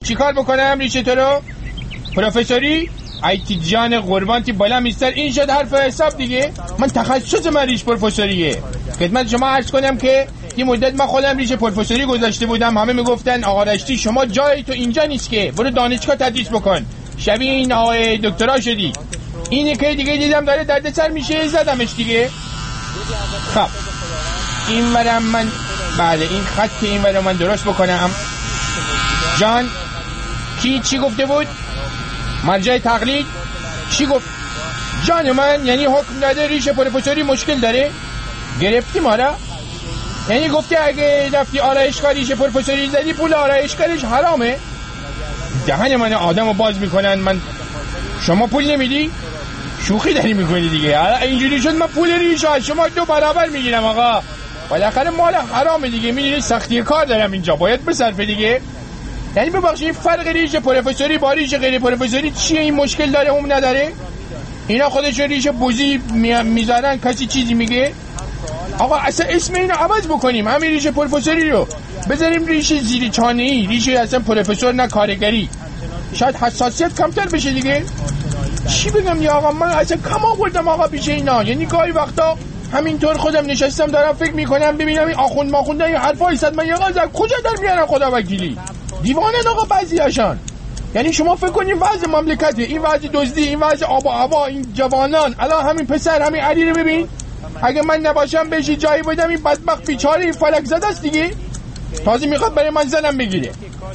چیکار بکنم ریشه تو رو؟ پروفسوری؟ ایتی جان قربانتی بالا میستر، این شد حرف حساب دیگه. من تخصص من ریش پروفسوریه. خدمت شما عرض کنم که یه مدت من خودم ریش پروفسوری گذاشته بودم، همه میگفتن آقا رشتی شما جای تو اینجا نیست که، برو دانشگاه تدریس بکن، شبیه این آقای دکترا شدی. اینه که دیگه دیدم داره دردسر میشه، زدمش دیگه. خب این ورم من بله این خط این ورم من درست بکنم. جان چی گفته بود؟ مرجع تقلید چی گفت؟ جان من یعنی حکم داده ریش پروفسوری مشکل داره؟ گرفتی ما را؟ یعنی گفتی اگه رفتی آرایشگاه ریش پروفسوری زدی پول آرایشگاهش حرامه؟ دهن من آدمو باز میکنن. من شما پول نمیدی؟ شوخی داری میکنی دیگه. اینجوری شد من پول ریش از شما 2 برابر میگیرم آقا. بالاخره مال حرامه دیگه، میدونی سختی کار دارم اینجا، باید بصرفه دیگه. یعنی ببخشید فرق ریش پروفسوری با ریش غیر پروفسوری چیه؟ این مشکل داره اون نداره؟ اینا خودشون ریش بوزی میذارن، کسی چیزی میگه؟ آقا اصلا اسم اینو عوض بکنیم، همین ریش پروفسوری رو بذاریم ریش زیر چانه‌ای، ریش اصلا پروفسور نه کارگری، شاید حساسیت کمتر بشه دیگه. چی بگم یا آقا، من اصلا کم آوردم آقا پیش اینا. یعنی گاهی وقتا همینطور خودم نشستم دارم فکر میکنم ببینم این آخوند ماخونده این حرفای صد من یقاز کجا در میارن خدا وکیلی. دیوانه آقا بعضیاشان. یعنی شما فکر کنید وضع مملکته، این وضع دزدی، این وضع آب و هوا، این جوانان، الان همین پسر همین علی رو ببین، اگه من نباشم بهش جایی بدم این بدبخت بیچاره این فلک زده است دیگه، تازه میخواد برای من زنم بگیره.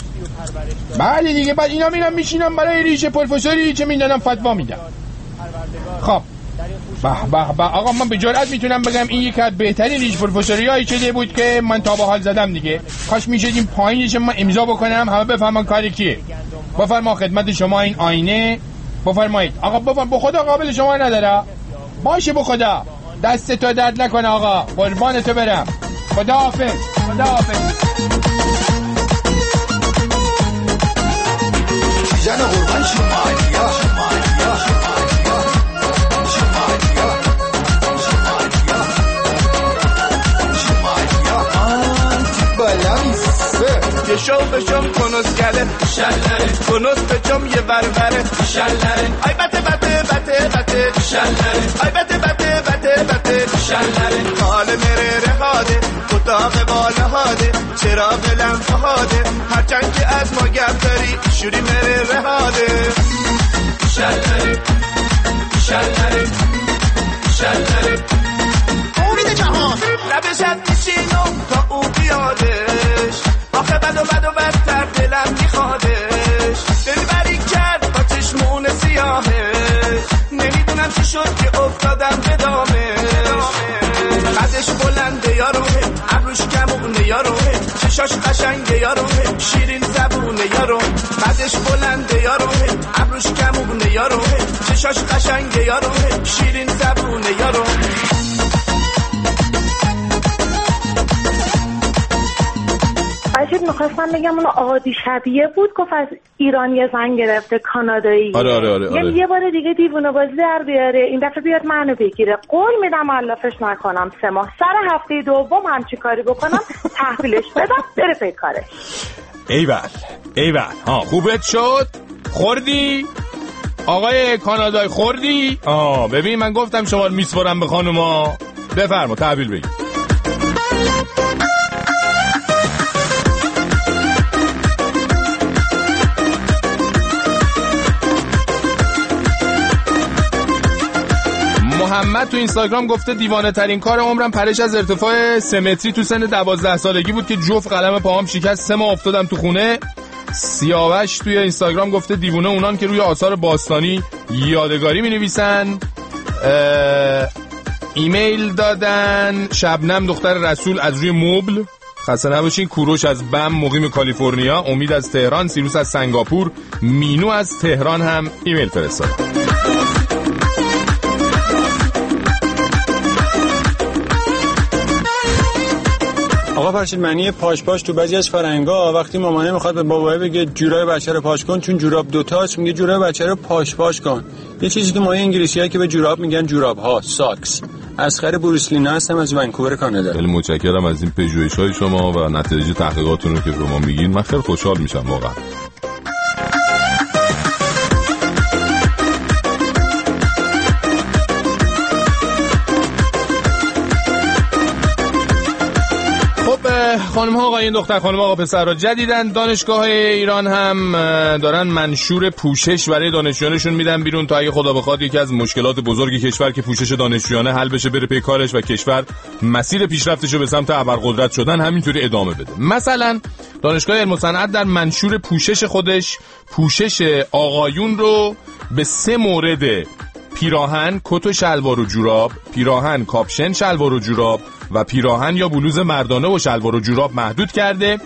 بله دیگه، بعد اینا میرم میشینم برای ریش پروفسوری چه میدونم فتوا میدم. خب به آقا من به جرئت میتونم بگم این یک از بهترین ریش پروفسوریایی شده بود که من تا به حال زدم دیگه. کاش میشدیم پایینش من امضا بکنم همه بفهمن کاری کیه. بفرما خدمت شما این آینه، بفرمایید آقا. بفرما به خدا قابل شما نداره باشه، به خدا دست تو درد نکنه آقا، قربان تو برم. خدا حافظ. خدا حافظ. جان قربان شمالیا شوم کنوسگله شلره، کنوس بچم یه وروره شلره، آی بته شلره، آی بته شلره، حال مره رهاده اتاق بالا هاده، چراغ لمفه هاده، هرچند که از ما گپ داری شوری مره رهاده شلره امید جهان لبشت میشینم تا او بیادش، آخه بد و بدتر دلم میخوادش، دلبری کرد با چشمون سیاهش، نمیدونم چی شد که افتادم به دامش، قدش بلنده یاروه، ابروش کمونه یاروه، چشاش قشنگه یاروه، شیرین زبونه یارو، قدش بلنده یاروه، ابروش کمونه یاروه، چشاش قشنگه یاروه، شیرین زبونه یارو. عجیب میخواستم بگم اون عادی شبیه بود، گفت از ایران یه زن گرفته کانادایی. آره. یعنی یه بار دیگه دیوونه بازی در بیاره، این دفعه بیاد منو بگیره. قول میدم علافش نکنم 3 ماه، سر هفته دوم همچی کاری بکنم تحویلش بدم بره پی کارش. ایول ها خوبت شد؟ خوردی؟ آقای کانادایی خوردی؟ ببین من گفتم شما رو میسپرم به خانوما. بفرما تحویل بگیر. محمد تو اینستاگرام گفته دیوانه ترین کار عمرم پرش از ارتفاع 3 متری تو سن 12 سالگی بود که جفت قلم پاهم شکست، 3 ماه افتادم تو خونه. سیاوش توی اینستاگرام گفته دیوانه اونان که روی آثار باستانی یادگاری می نویسن. ایمیل دادن شبنم دختر رسول از روی مبل، خسته نباشین. کوروش از بم، مقیم کالیفرنیا. امید از تهران، سیروس از سنگاپور، مینو از تهران هم ایمیل فرستاد. آقا فرشید معنی پاش تو بعضی از فرنگا وقتی مامانه میخواد به بابا بگه جوراب بچه رو پاش کن، چون جوراب دوتاست میگه جوراب بچه رو پاش کن. یه چیزی تو مایه انگلیسی‌ها که به جوراب میگن جوراب ها، ساکس. اسخر بروسلینا هستم از ونکوور کانادا. خیلی متشکرم از این پژوهش‌های شما و نتایج تحقیقاتتون رو که به ما میگین. من خیلی خوشحال میشم واقعا. خانم ها آقایون دختر خانم آقا پسر را جدیدن دانشگاه ایران هم دارن منشور پوشش برای دانشجویانشون میدن بیرون تا اگه خدا بخواد یکی از مشکلات بزرگ کشور که پوشش دانشجویانه حل بشه بره پی کارش و کشور مسیر پیشرفتشو به سمت ابرقدرت شدن همینطوری ادامه بده. مثلا دانشگاه علم و صنعت در منشور پوشش خودش پوشش آقایون رو به 3 مورد پیراهن، کت و شلوار و جوراب، پیراهن کاپشن شلوار و جوراب و پیراهن یا بلوز مردانه و شلوار و جوراب محدود کرده.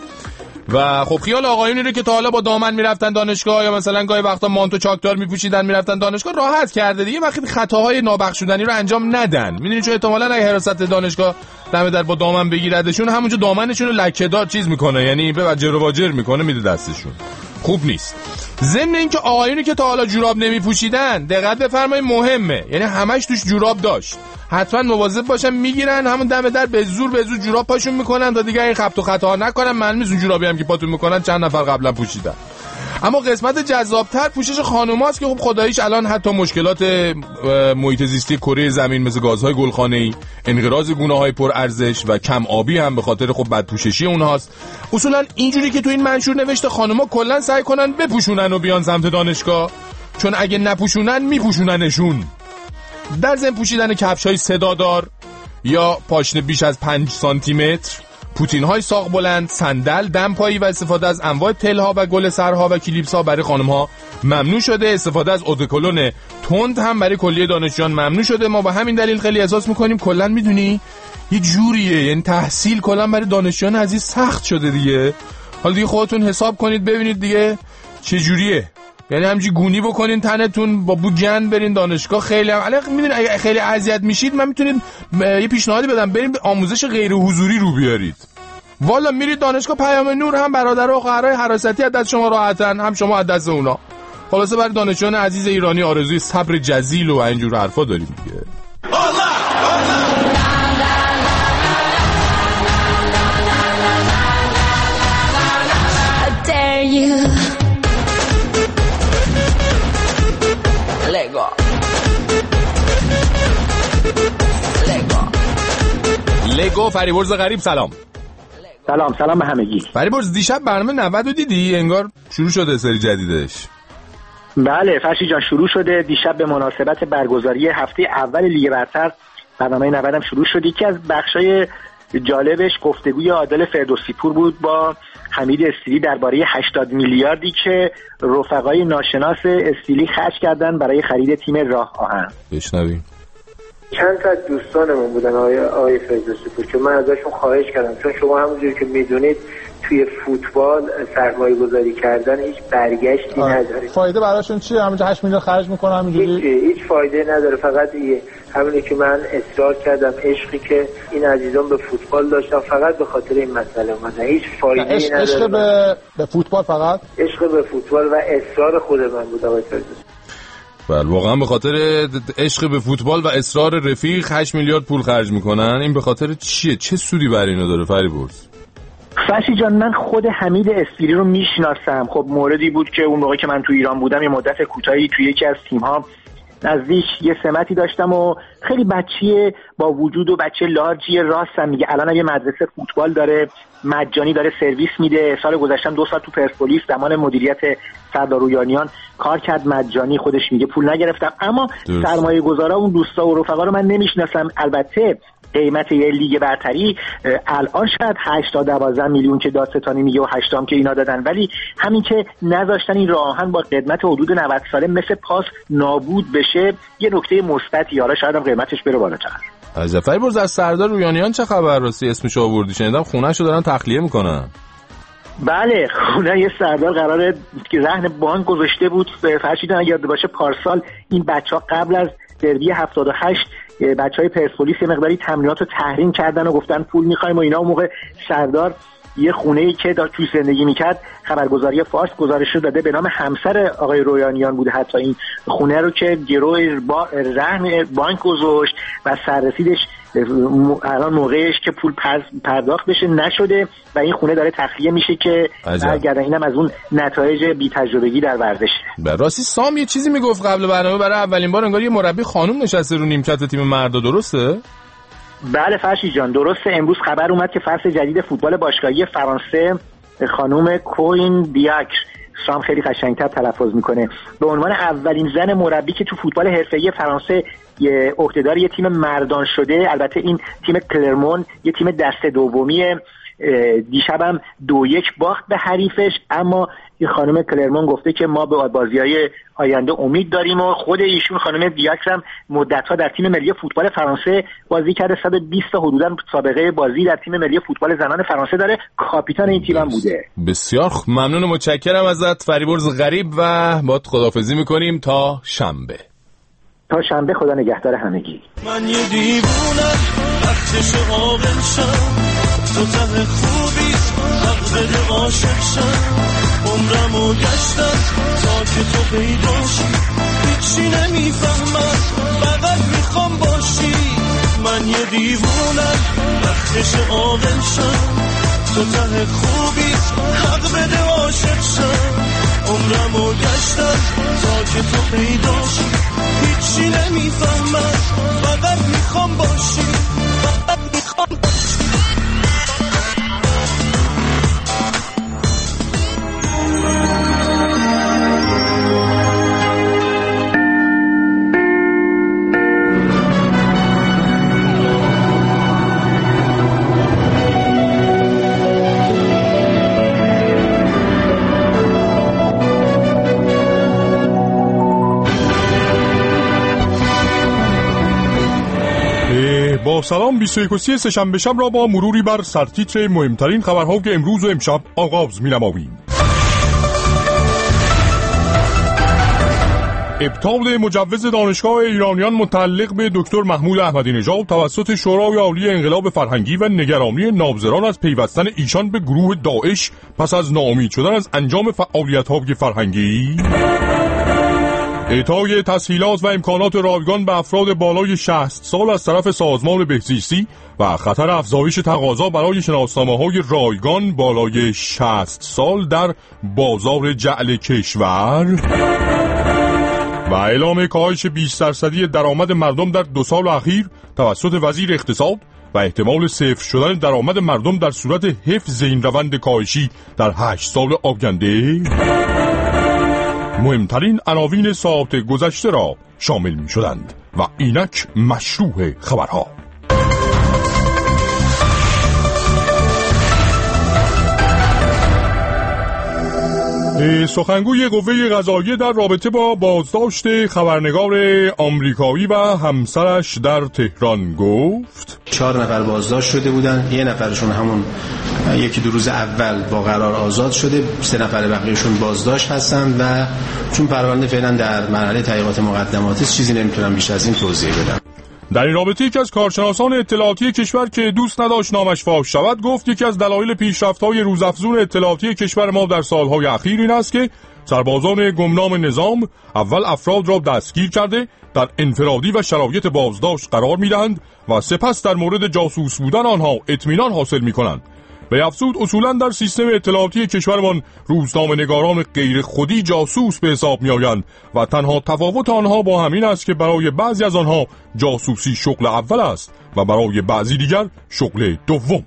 و خب خیال آقایونی رو که تا حالا با دامن میرفتن دانشگاه یا مثلا گاهی وقتا مانتو چاکدار میپوشیدن میرفتن دانشگاه راحت کرده دیگه، وقتی خطاهای نابخشودنی رو انجام ندن. میدونی چون احتمالاً اگه حراست دانشگاه دم در با دامن بگیردشون همونجا دامنشون رو لکه‌دار چیز میکنه، یعنی به جر و واجر میکنه میده دستشون، خوب نیست. ضمن اینکه آقایونی که تا حالا جوراب نمیپوشیدن دقت بفرمایید مهمه، یعنی همش توش جوراب داشت، حتما مواظب باشن میگیرن همون دم در به زور جوراب پاشون میکنن تا دیگه این خبط و خطا نکنن. معلومه اون جورابی هم که پاتون میکنن چند نفر قبلا پوشیدن. اما قسمت جذابتر پوشش خانوماست که خب خداییش الان حتی مشکلات محیط زیستی کره زمین مثل گازهای گلخانه‌ای، انقراض گونه‌های پر ارزش و کم آبی هم به خاطر خب بدپوششی اونهاست. اصولا اینجوری که تو این منشور نوشته خانوما کلا سعی کنن بپوشونن و بیان سمت دانشگاه، چون اگه نپوشونن میپوشوننشون. در ضمن پوشیدن کفش‌های صدادار یا پاشنه بیش از 5 سانتی متر، پوتین‌های ساق بلند، صندل، دمپایی و استفاده از انواع تل‌ها و گل سرها و کلیپس‌ها برای خانم‌ها ممنوع شده. استفاده از اودکلون تند هم برای کلیه دانشجویان ممنوع شده. ما به همین دلیل خیلی احساس می‌کنیم کلاً می‌دونی یه جوریه، یعنی تحصیل کلاً برای دانشجویان عزیز سخت شده دیگه. حالا دیگه خودتون حساب کنید ببینید دیگه چه جوریه. یعنی همینجوری گونی بکنین تنتون با بوگن برین دانشگاه. خیلی هم میدونید اگه خیلی اذیت میشید من میتونید یه پیشنهادی بدم، بریم به آموزش غیر حضوری رو بیارید. والا میرید دانشگاه پیام نور، هم برادرها و خواهرای حراستی از دست شما راحتن، هم شما از دست اونا. خلاصه برای دانشجویان عزیز ایرانی آرزوی صبر جزیل و اینجور حرفا داریم دیگه. لگو فریبرز غریب سلام. سلام به همگی. فریبرز دیشب برنامه 90 رو دیدی؟ انگار شروع شده سری جدیدش. بله فرشی جان شروع شده. دیشب به مناسبت برگزاری هفته اول لیگ برتر برنامه 90 هم شروع شد. یکی از بخشای جالبش گفتگوی عادل فردوسی پور بود با حمید استیلی درباره 80 میلیاردی که رفقای ناشناس استیلی خرج کردن برای خرید تیم راه آهن. بشنویم. چند تا دوستانمون بودن آقای فردوسی پور که من ازشون خواهش کردم، چون شما همونجوری که میدونید توی فوتبال سرمایه گذاری کردن هیچ برگشتی نداره. فایده براشون چیه؟ همونجا 8 میلیون خرج میکنن همینجوری؟ هیچ فایده نداره. فقط همونی که من اصرار کردم، عشقی که این عزیزان به فوتبال داشتن فقط به خاطر این مسئله اومدن. هیچ فایده نداره. عشق به فوتبال، فقط عشق به فوتبال و اصرار خود من بود آقای فردوسی. بله واقعا به خاطر عشق به فوتبال و اصرار رفیق 8 میلیارد پول خرج میکنن. این به خاطر چیه؟ چه سودی برای اینا داره فریبرز؟ فرشی جان من خود حمید استیلی رو میشناسم. خب موردی بود که اون موقع که من تو ایران بودم یه مدت کوتاهی توی یکی از تیم‌ها نزدیک یه سمتی داشتم و خیلی بچه با وجود و بچه لارجی راستم میگه. الان یه مدرسه فوتبال داره، مجانی داره سرویس میده. سال گذشتم 2 سال تو پرسپولیس زمان مدیریت سردار رویانیان کار کرد مجانی، خودش میگه پول نگرفتم. اما سرمایه گذارا اون دوستا و رفقا رو من نمیشناسم. البته قیمت یه لیگ برتری الان شاید 8 تا 12 میلیون که دادستانی میگه و 8 تا که اینا دادن، ولی همین که نذاشتن این راه آهن با قیمت حدود 90 ساله مثل پاس نابود بشه یه نکته مثبتی. حالا شاید هم قیمتش بره بالاتر. عجب. فریبرز از سردار رویانیان چه خبر؟ راستی اسمش آوردی، شنیدم خونه‌شو دارن تخلیه میکنن. بله خونه یه سردار قراره که رهن بانک گذاشته بود. فرشیدن اگه یاد باشه پارسال این بچه‌ها قبل از دربی 78 بچهای پرسپولیس یه مقداری تمرینات رو تحریم کردن و گفتن پول می‌خوایم و اینا. اون موقع سردار یه خونه‌ای که توی زندگی می‌کرد خبرگزاری فارس گزارش رو داده به نام همسر آقای رویانیان بوده. حتی این خونه رو که گروه رهن بانک گذاشت و سررسیدش الان موقعش که پول پرداخت بشه نشده و این خونه داره تخلیه میشه که برگردن. اینم از اون نتایج بی تجربگی در ورزش. راستی سام یه چیزی میگفت قبل برنامه برای اولین بار انگار یه مربی خانم نشسته رو نیمکت تیم مردا، درسته؟ بله فرشید جان درسته. امروز خبر اومد که فصل جدید فوتبال باشگاهی فرانسه خانم کوین دیاکر، شام خیلی قشنگتر تلفظ میکنه، به عنوان اولین زن مربی که تو فوتبال حرفه‌ای فرانسه عهدهدار یه تیم مردان شده. البته این تیم کلرمون یه تیم دسته دومیه، دیشبم 2-1 باخت به حریفش، اما این خانم کلرمون گفته که ما به بازی‌های آینده امید داریم و خود ایشون خانم دیاکر هم مدت‌ها در تیم ملی فوتبال فرانسه بازی کرده، 120 تا حدوداً سابقه بازی در تیم ملی فوتبال زنان فرانسه داره، کاپیتان این تیم هم بوده. بسیار ممنون و متشکرم ازت فریبرز غریب و باهات خداحافظی می‌کنیم تا شنبه. تا شنبه، خدا نگهدار همگی. من یه دیوونم وقتش عاقل شم، تو ته خوبی حق بده عاشق شم، عمرمو گشتم تا که تو پیداشی، هیچی نمیفهمم فقط میخوام باشی. من یه دیوونم وقتش عاقل شم، تو ته خوبی حق بده عاشق شم، عمرمو گشتم تا که تو پیداشی، هیچی نمیفهمم فقط میخوام باشی، فقط میخوام باشی. با سلام 21 سه‌شنبه شب را با مروری بر سرتیتر مهمترین خبرها که امروز و امشب آغاز می‌نماییم. ابطال مجوز دانشگاه ایرانیان متعلق به دکتر محمود احمدی نژاد توسط شورای عالی انقلاب فرهنگی و نگرانی ناظران از پیوستن ایشان به گروه داعش پس از ناامید شدن از انجام فعالیت‌های فرهنگی. اعطای تسهیلات و امکانات رایگان به افراد بالای 60 سال از طرف سازمان بهزیستی و خطر افزایش تقاضا برای شناسنامه‌های رایگان بالای 60 سال در بازار جعل کشور. و اعلام کاهش 20% درآمد مردم در 2 سال اخیر توسط وزیر اقتصاد و احتمال صفر شدن درآمد مردم در صورت حفظ این روند کاهشی در 8 سال آینده. مهمترین عناوین ساعت گذشته را شامل می شدند و اینک مشروع خبرها. سخنگوی قوه قضاییه در رابطه با بازداشت خبرنگار آمریکایی و همسرش در تهران گفت 4 نفر بازداشت شده بودن، 1 نفرشون همون 1-2 روز اول با قرار آزاد شده، 3 نفر بقیهشون بازداشت هستن و چون پرونده فعلا در مرحله تحقیقات مقدماتی است چیزی نمیتونم بیشتر از این توضیح بدم. در این رابطه یکی از کارشناسان اطلاعاتی کشور که دوست نداشت نامش فاش شود گفت یکی از دلایل پیشرفت‌های روزافزون اطلاعاتی کشور ما در سالهای اخیر این است که سربازان گمنام نظام اول افراد را دستگیر کرده در انفرادی و شرایط بازداشت قرار می‌دهند و سپس در مورد جاسوس بودن آنها اطمینان حاصل می‌کنند. به افزود اصولاً در سیستم اطلاعاتی کشورمان روزنامه‌نگاران غیر خودی جاسوس به حساب می‌آیند و تنها تفاوت آنها با همین است که برای بعضی از آنها جاسوسی شغل اول است و برای بعضی دیگر شغل دوم.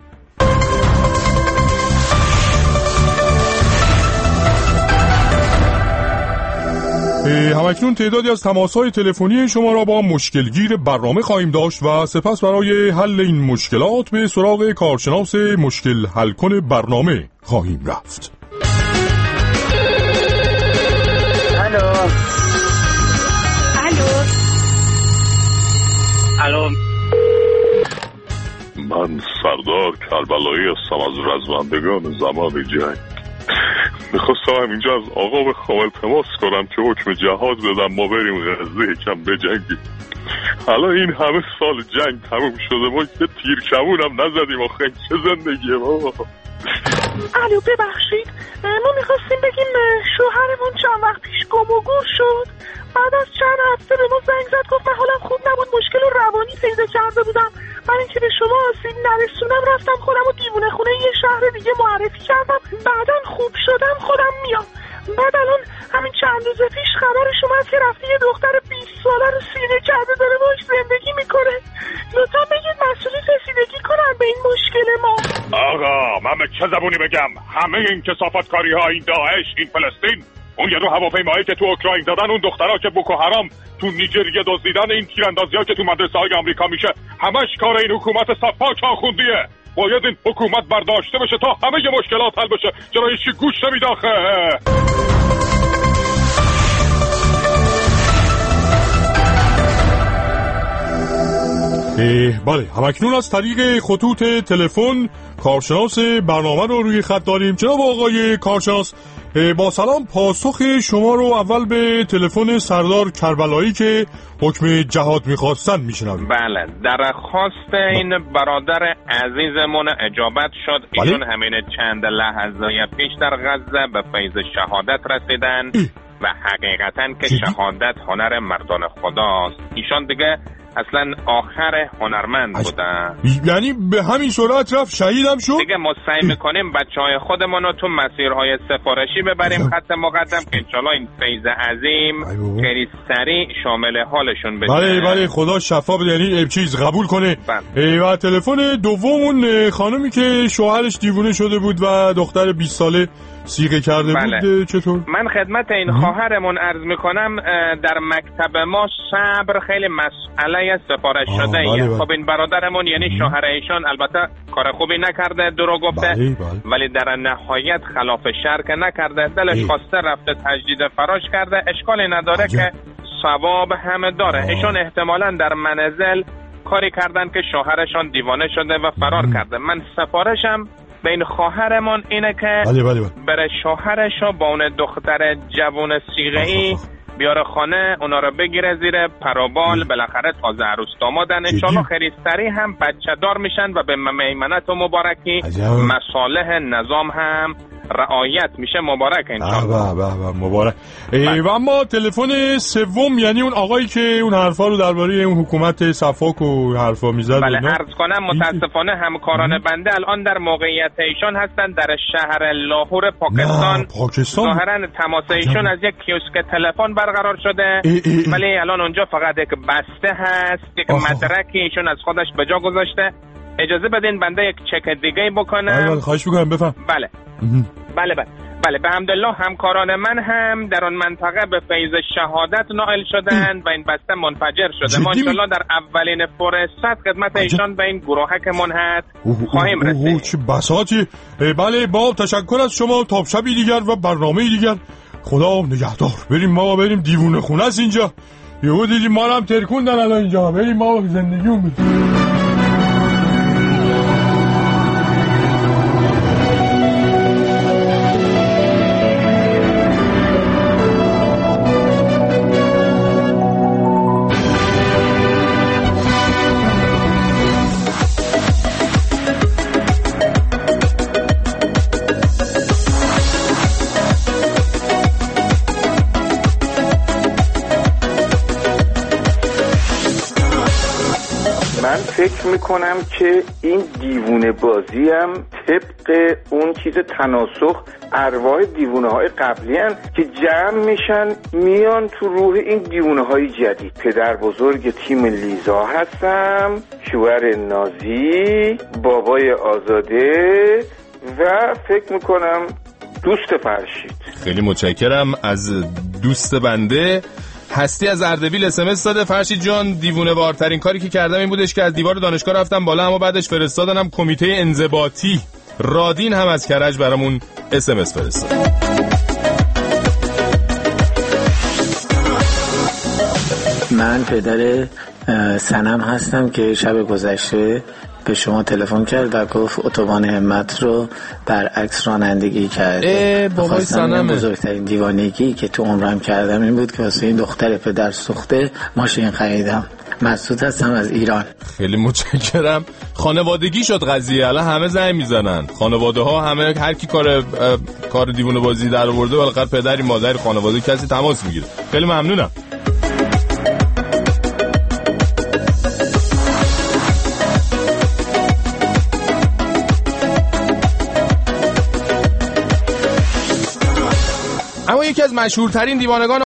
همکنون تعدادی از تماس‌های تلفنی شما را با مشکلگیر برنامه خواهیم داشت و سپس برای حل این مشکلات به سراغ کارشناس مشکل حل کن برنامه خواهیم رفت. الو من سردار کربلایی هستم از رزمندگان زمان جنگ. میخواستم اینجا از آقا بخوام التماس کنم که حکم جهاد بدم ما بریم غزه یکم بجنگیم. حالا این همه سال جنگ تموم شده ما یه تیر کمونم نزدیم آخه چه زندگیه بابا. الو ببخشید ما میخواستیم بگیم شوهرمون چند وقت پیش گم و گور شد. بعد از چند هفته به ما زنگ زد گفت من حالم خوب نبود مشکل روانی پیدا کرده بودم. برای اینکه به شما آسیب نرسونم رفتم خودم و دیوونه خونه یه شهر دیگه معرفی کردم. بعدن خوب شدم خودم میام. بعد الان همین چند روز پیش خبرش اومد که رفته یه دختر 20 ساله رو سینه کرده داره باش زندگی میکنه. لطفا بگید مسئولی رسیدگی کنن به این مشکل ما. آقا من به چه زبونی بگم؟ همه این کثافتکاری ها، این داعش، این فلسطین، اون یه رو هواپیمایی که تو اوکراین زدن، اون دخترها که بوکو حرام تو نیجریه دزدیدن، این تیراندازی‌ها که تو مدرسه‌های آمریکا میشه، همش کار این حکومت صفاک آخوندیه. باید این حکومت برداشته بشه تا همه ی مشکلات حل بشه. چرا هیچی گوش نمیده آخه؟ بله، همکنون از طریق خطوط تلفن کارشناس برنامه رو روی خط داریم. جناب آقای کارشناس، با سلام، پاسخ شما رو اول به تلفن سردار کربلایی که حکم جهاد میخواستن میشنویم. بله، درخواست این برادر عزیزمون اجابت شد. ایشون همین چند لحظه پیش در غزه به فیض شهادت رسیدن و حقیقتا که شهادت هنر مردان خداست. ایشان دیگه اصلا آخر هنرمند بودن. یعنی به همین سرعت رفت شهیدم شد؟ دیگه ما سعی میکنیم بچهای خودمون رو تو مسیرهای سفارشی ببریم خط مقدم که انشالله این فیض عظیم خیلی سریع شامل حالشون بشه. بله خدا شفا بده، یعنی چیز قبول کنه. و تلفن دومون خانمی که شوهرش دیوونه شده بود و دختر 20 ساله سیغه کرده بود، چطور؟ من خدمت این خواهرمون عرض میکنم در مکتب ما صبر خیلی مسئله سفارش شده. خب این برادرمون یعنی شوهر ایشان البته کار خوبی نکرده، درو گفته، ولی در نهایت خلاف شرع نکرده، دلش خواسته رفته تجدید فراش کرده، اشکالی نداره که ثواب همه داره. ایشان احتمالاً در منزل کاری کردن که شوهرشان دیوانه شده و فرار کرده. من سفارشم به این خواهرمون اینه که بره شوهرش رو با اون دختر جوون صیغه‌ای بیاره خانه، اونا رو بگیره زیر پروبال، بالاخره تازه عروس دامادن، انشالله خیلی سریع هم بچه دار میشن و به میمنت و مبارکی مصالح نظام هم رعایت میشه. مبارک انشالله. مبارک. و اما تلفن سوم، یعنی اون آقایی که اون حرفا رو درباره اون حکومت صفاک و حرفا میزد. بله، عرض کنم متاسفانه همکاران بنده الان در موقعیت ایشان هستن در شهر لاهور پاکستان. ظاهرا تماس ایشون از یک کیوسک تلفن برقرار شده، ولی الان اونجا فقط یک بسته هست، یک مدرکی ایشون از خودش به جا گذاشته. اجازه بدین بنده یک چک دیگه بکنم. خواهش می‌کنم بفهم. بله به حمدالله همکاران من هم در اون منطقه به فیض شهادت نائل شدند و این بسته منفجر شده. ما انشالله در اولین فرصت خدمت ایشان به این گروهکمون هست خواهیم رسید. چه بساطی. بله، با تشکر از شما. تا شبی دیگر و برنامه دیگر، خدا نگهدار. بریم دیوونه خونه است اینجا. یهو دیدیم ما هم ترکوندن الان اینجا. بریم ما زندگیمون بدیم. فکر میکنم که این دیوونه بازی هم طبق اون چیز تناسخ ارواح دیوونه های قبلی هم که جمع میشن میان تو روح این دیوونه های جدید. پدر بزرگ تیم لیزا هستم، شوهر نازی، بابای آزاده و فکر میکنم دوست فرشید. خیلی متشکرم از دوست بنده. هستی از اردبیل SMS داده: فرشید جان، دیوونه وارترین کاری که کردم این بودش که از دیوار دانشگاه رفتم بالا، اما بعدش فرستادنم کمیته انضباطی. رادین هم از کرج برامون SMS فرستاد. من پدر سنم هستم که شب گذشته به شما تلفن کرد و گفت اتوبان همت رو برعکس رانندگی کرده. بابای سنمه. بزرگترین دیوانگی که تو عمرم کردم این بود که واسه این دختر پدر سوخته ماشین خریدم. مسعود هستم از ایران. خیلی متشکرم. خانوادگی شد قضیه، الان همه زنگ میزنن، خانواده ها همه، هر کی کار دیوونه بازی در آورده بالاخره پدری مادری خانواده کسی تماس میگیره. خیلی ممنونم. اما از مشهورترین دیوانگان